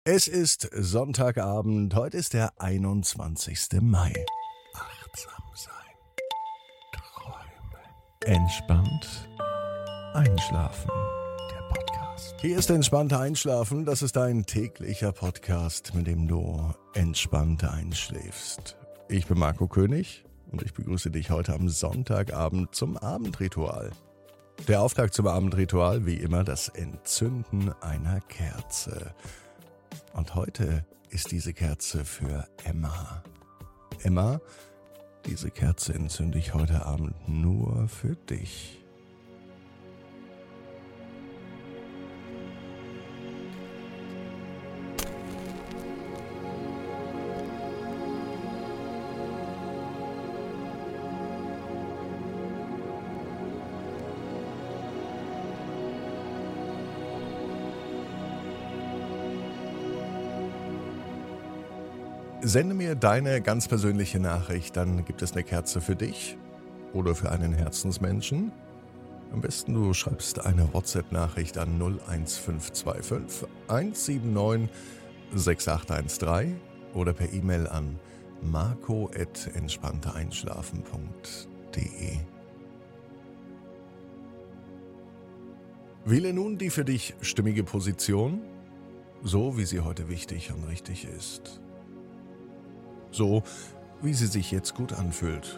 Es ist Sonntagabend, heute ist der 21. Mai. Achtsam sein, träumen, entspannt einschlafen. Der Podcast. Hier ist Entspannter Einschlafen, das ist ein täglicher Podcast, mit dem du entspannt einschläfst. Ich bin Marco König und ich begrüße dich heute am Sonntagabend zum Abendritual. Der Auftakt zum Abendritual, wie immer, das Entzünden einer Kerze. Und heute ist diese Kerze für Emma. Emma, diese Kerze entzünde ich heute Abend nur für dich. Sende mir deine ganz persönliche Nachricht, dann gibt es eine Kerze für dich oder für einen Herzensmenschen. Am besten du schreibst eine WhatsApp-Nachricht an 01525 179 6813 oder per E-Mail an marco@entspanntereinschlafen.de. Wähle nun die für dich stimmige Position, so wie sie heute wichtig und richtig ist. So, wie sie sich jetzt gut anfühlt.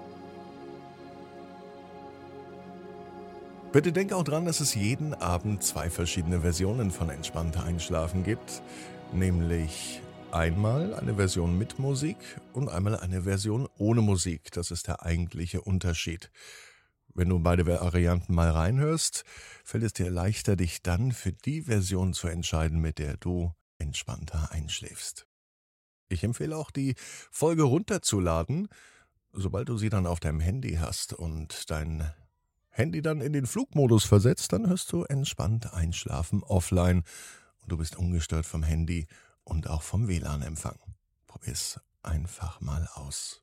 Bitte denk auch dran, dass es jeden Abend 2 verschiedene Versionen von Entspannter Einschlafen gibt. Nämlich einmal eine Version mit Musik und einmal eine Version ohne Musik. Das ist der eigentliche Unterschied. Wenn du beide Varianten mal reinhörst, fällt es dir leichter, dich dann für die Version zu entscheiden, mit der du entspannter einschläfst. Ich empfehle auch, die Folge runterzuladen, sobald du sie dann auf deinem Handy hast und dein Handy dann in den Flugmodus versetzt, dann hörst du entspannt einschlafen offline und du bist ungestört vom Handy und auch vom WLAN-Empfang. Probier's einfach mal aus.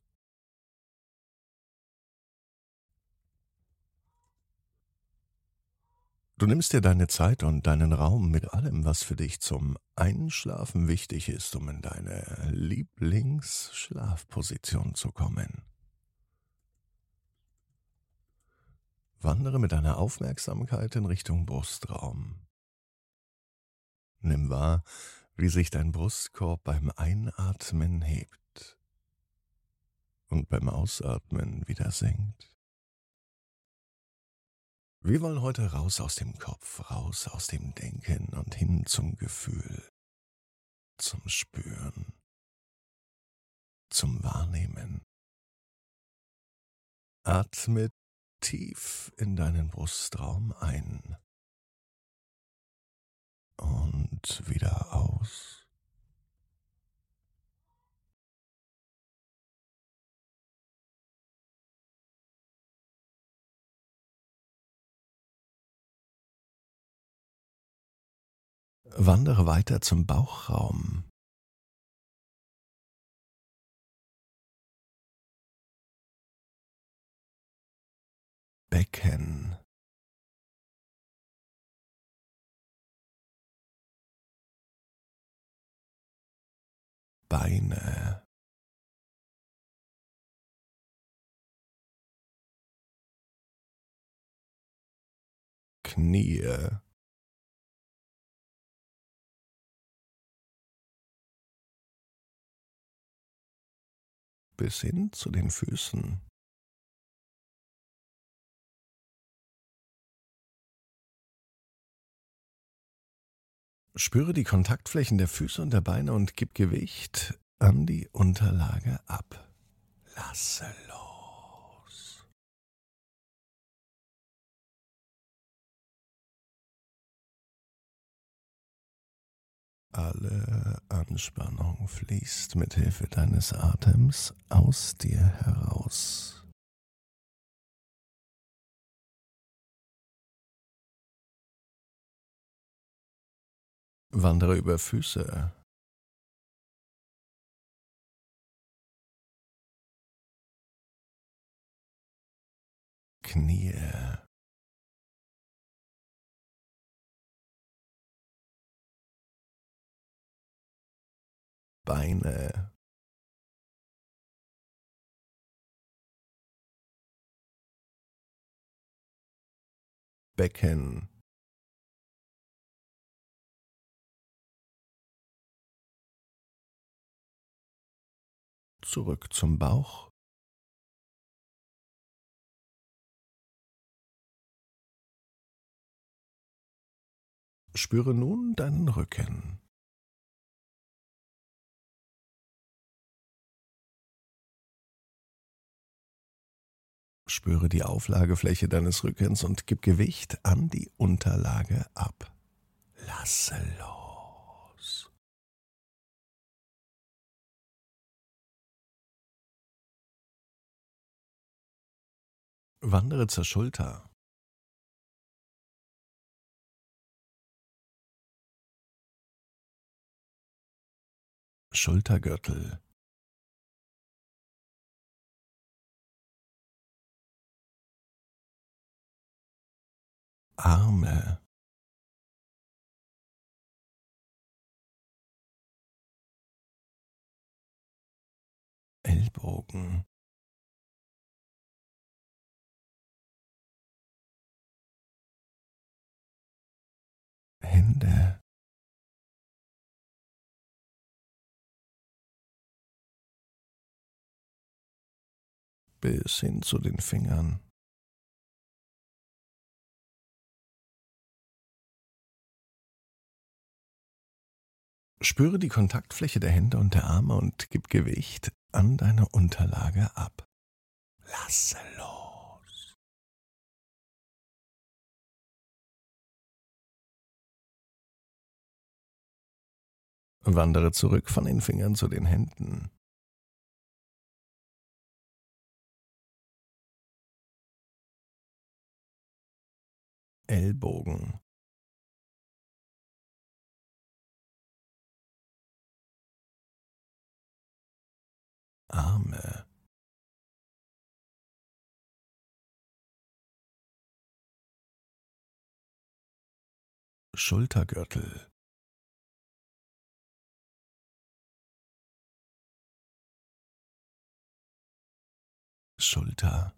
Du nimmst dir deine Zeit und deinen Raum mit allem, was für dich zum Einschlafen wichtig ist, um in deine Lieblingsschlafposition zu kommen. Wandere mit deiner Aufmerksamkeit in Richtung Brustraum. Nimm wahr, wie sich dein Brustkorb beim Einatmen hebt und beim Ausatmen wieder senkt. Wir wollen heute raus aus dem Kopf, raus aus dem Denken und hin zum Gefühl, zum Spüren, zum Wahrnehmen. Atme tief in deinen Brustraum ein und wieder aus. Wandere weiter zum Bauchraum. Becken, Beine, Knie, bis hin zu den Füßen. Spüre die Kontaktflächen der Füße und der Beine und gib Gewicht an die Unterlage ab. Lasse los. Alle Anspannung fließt mit Hilfe deines Atems aus dir heraus. Wandere über Füße, Knie, Beine, Becken, zurück zum Bauch, spüre nun deinen Rücken. Spüre die Auflagefläche deines Rückens und gib Gewicht an die Unterlage ab. Lasse los. Wandere zur Schulter. Schultergürtel, Arme, Ellbogen, Hände, bis hin zu den Fingern. Spüre die Kontaktfläche der Hände und der Arme und gib Gewicht an deine Unterlage ab. Lasse los. Wandere zurück von den Fingern zu den Händen. Ellbogen, Arme, Schultergürtel, Schulter,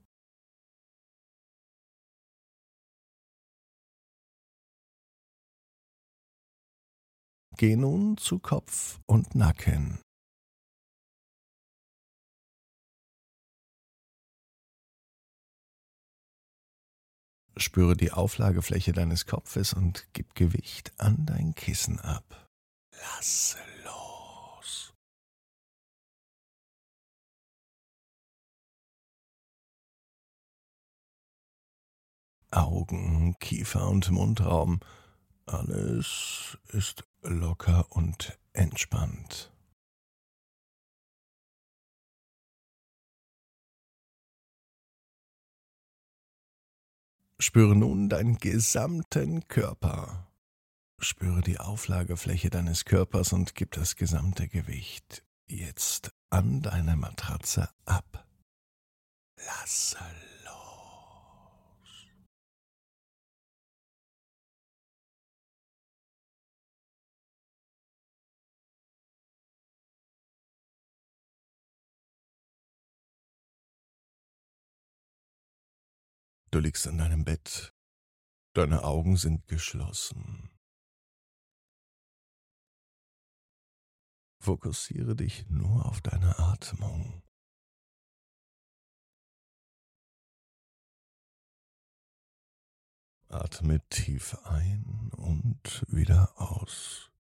geh nun zu Kopf und Nacken. Spüre die Auflagefläche deines Kopfes und gib Gewicht an dein Kissen ab. Lasse los. Augen, Kiefer und Mundraum. Alles ist locker und entspannt. Spüre nun deinen gesamten Körper. Spüre die Auflagefläche deines Körpers und gib das gesamte Gewicht jetzt an deine Matratze ab. Lasse los. Du liegst in deinem Bett. Deine Augen sind geschlossen. Fokussiere dich nur auf deine Atmung. Atme tief ein und wieder aus.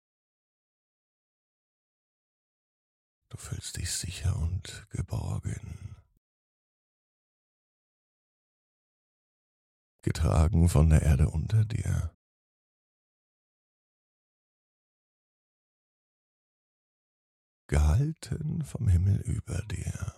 Du fühlst dich sicher und geborgen. Getragen von der Erde unter dir. Gehalten vom Himmel über dir.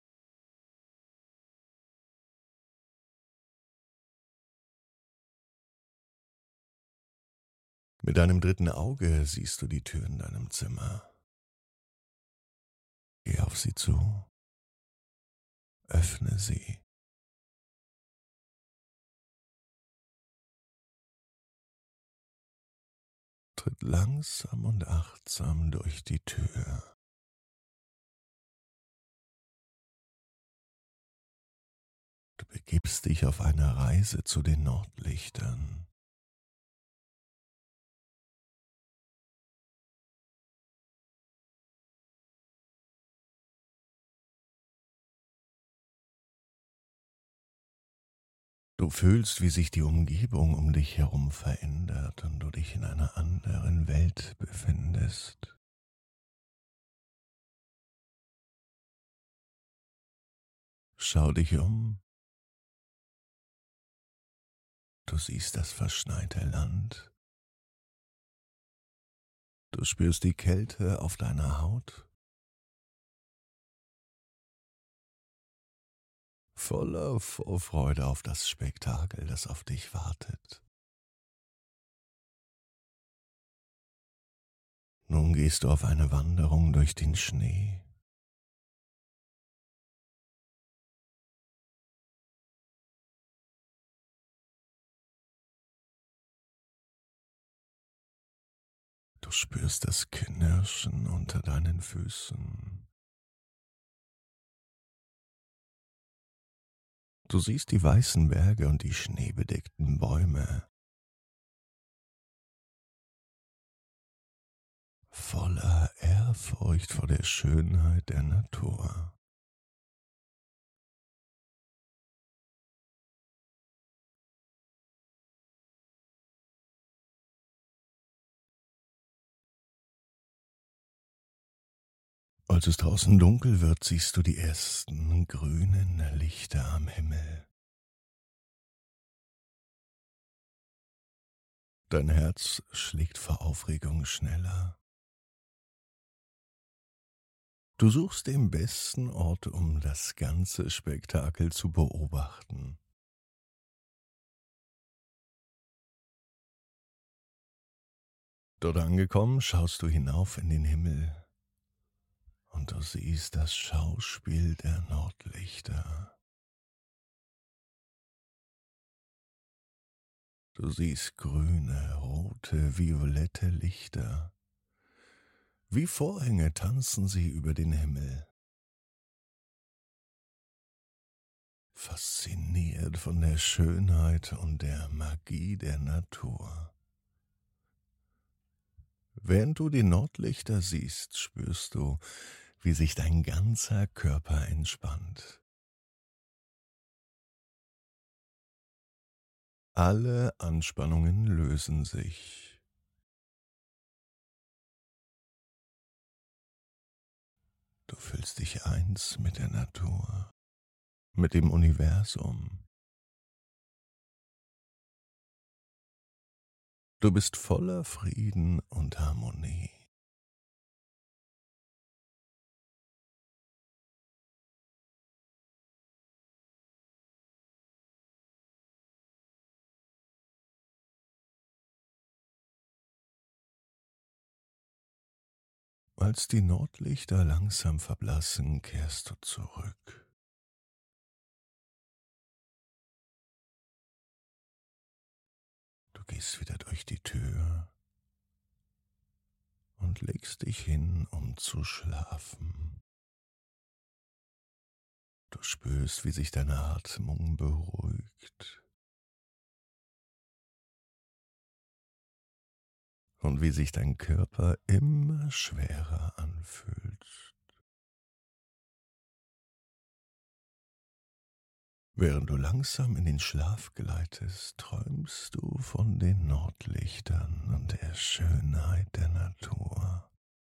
Mit deinem dritten Auge siehst du die Tür in deinem Zimmer. Geh auf sie zu. Öffne sie. tritt langsam und achtsam durch die Tür. Du begibst dich auf eine Reise zu den Nordlichtern. Du fühlst, wie sich die Umgebung um dich herum verändert und du dich in einer anderen Welt befindest. Schau dich um, du siehst das verschneite Land, du spürst die Kälte auf deiner Haut. Voller Vorfreude auf das Spektakel, das auf dich wartet. Nun gehst du auf eine Wanderung durch den Schnee. Du spürst das Knirschen unter deinen Füßen. Du siehst die weißen Berge und die schneebedeckten Bäume. Voller Ehrfurcht vor der Schönheit der Natur. Als es draußen dunkel wird, siehst du die ersten grünen Lichter am Himmel. Dein Herz schlägt vor Aufregung schneller. Du suchst den besten Ort, um das ganze Spektakel zu beobachten. Dort angekommen, schaust du hinauf in den Himmel und du siehst das Schauspiel der Nordlichter. Du siehst grüne, rote, violette Lichter. Wie Vorhänge tanzen sie über den Himmel. Fasziniert von der Schönheit und der Magie der Natur. Während du die Nordlichter siehst, spürst du, wie sich dein ganzer Körper entspannt. Alle Anspannungen lösen sich. Du fühlst dich eins mit der Natur, mit dem Universum. Du bist voller Frieden und Harmonie. Als die Nordlichter langsam verblassen, kehrst du zurück. Du gehst wieder durch die Tür und legst dich hin, um zu schlafen. Du spürst, wie sich deine Atmung beruhigt und wie sich dein Körper immer schwerer anfühlt. Während du langsam in den Schlaf gleitest, träumst du von den Nordlichtern und der Schönheit der Natur.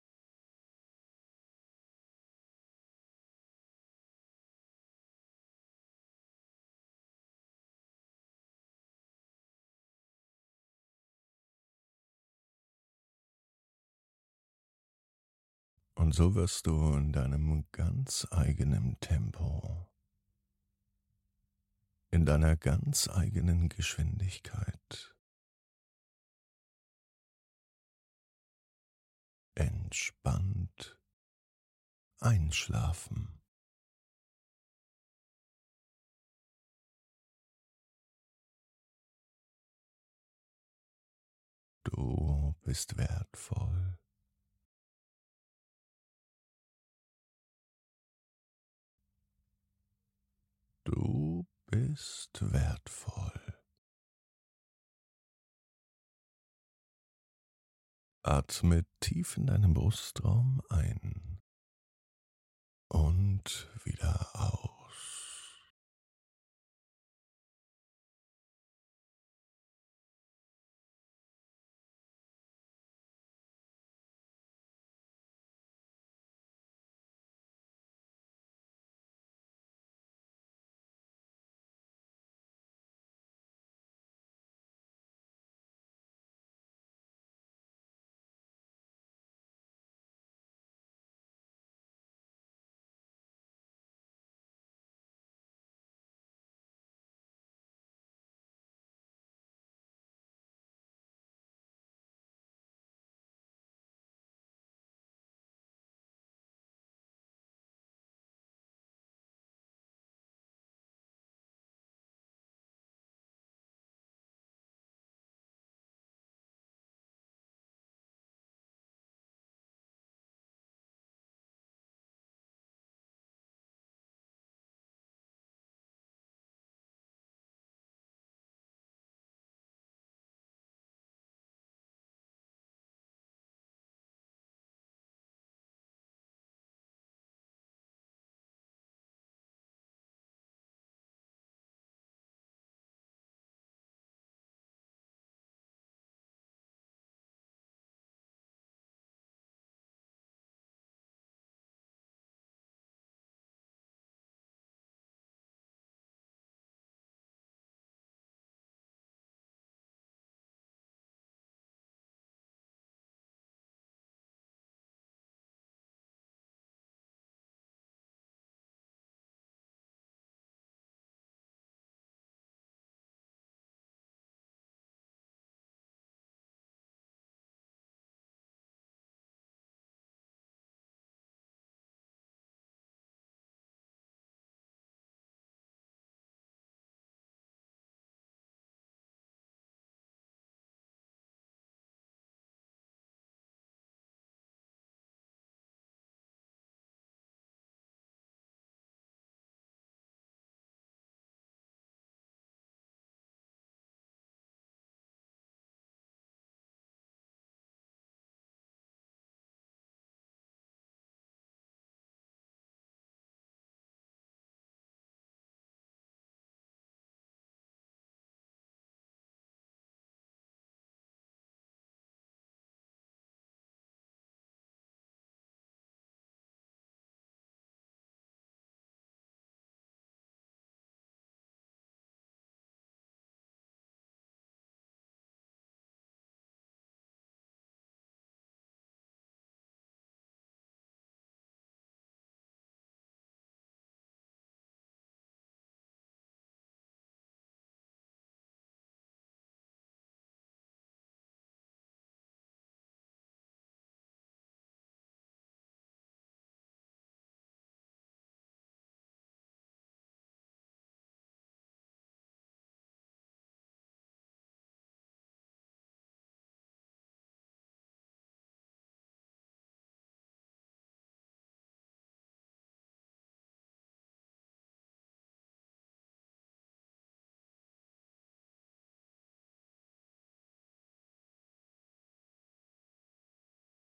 Und so wirst du in deinem ganz eigenen Tempo, in deiner ganz eigenen Geschwindigkeit entspannt einschlafen. Du bist wertvoll. Du bist wertvoll. Atme tief in deinen Brustraum ein und wieder aus.